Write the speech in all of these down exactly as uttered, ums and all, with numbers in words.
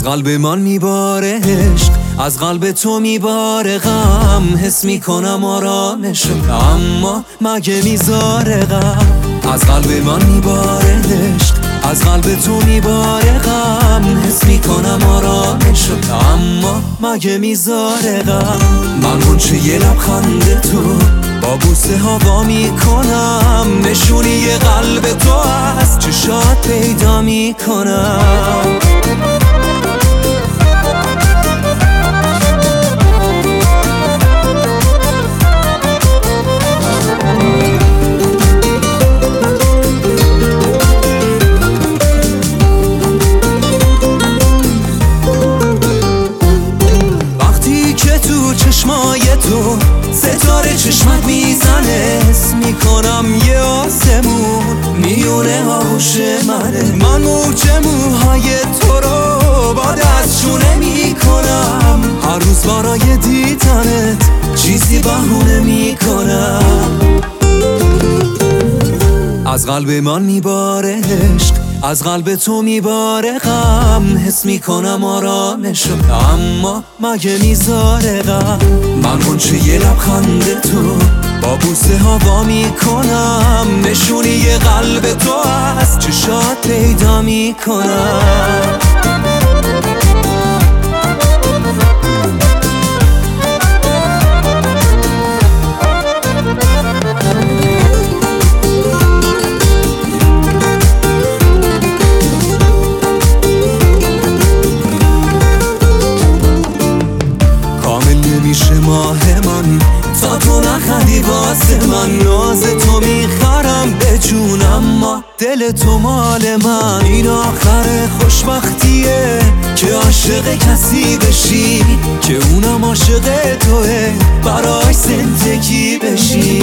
قلب من میباره عشق، از قلب تو میباره غم. حس میکنم آرامش اما مگه میذاره غم. از قلب من میباره عشق، از قلب تو میباره غم. حس میکنم آرامش اما مگه میذاره غم. من غنچه یه لبخند تو با بوسه ها وا میکنم. نشونی قلب تو از چشات پیدا میکنم. چشمای تو ستاره چشمت میزنه. حس میکنم یه آسمون میونه آغوش منه. من موج موهای تو رو باد از شونه میکنم. هر روز برای دیدنت چیزی بهونه میکنم. از قلب من میباره عشق، از قلب تو میباره غم. حس میکنم آرامش اما مگه میذاره غم. من غنچه یه لبخند تو با بوسه ها وا میکنم. نشونی قلب تو از چشات پیدا میکنم. میشه ماه من تا تو نخندی واسه من. ناز تو میخرم به جون اما دل تو مال من. این آخر خوشبختیه که عاشق کسی بشی که اونم عاشق توه، براش زندگی بشی.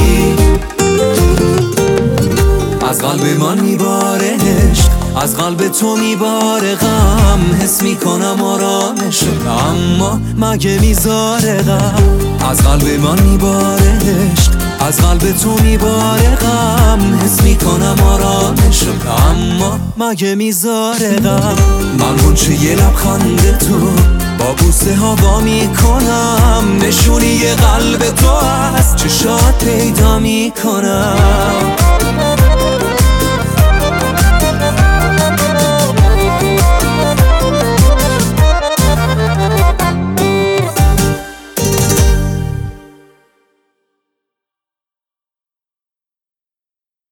از قلب من میباره عشق، از قلب تو میباره غم. حس میکنم آرامش اما مگه میذاره غم. از قلب من میباره عشق، از قلب تو میباره غم. حس میکنم آرامش اما مگه میذاره غم. من غنچه یه لبخند تو با بوسه ها وا میکنم. نشونی قلب تو از چشات پیدا میکنم.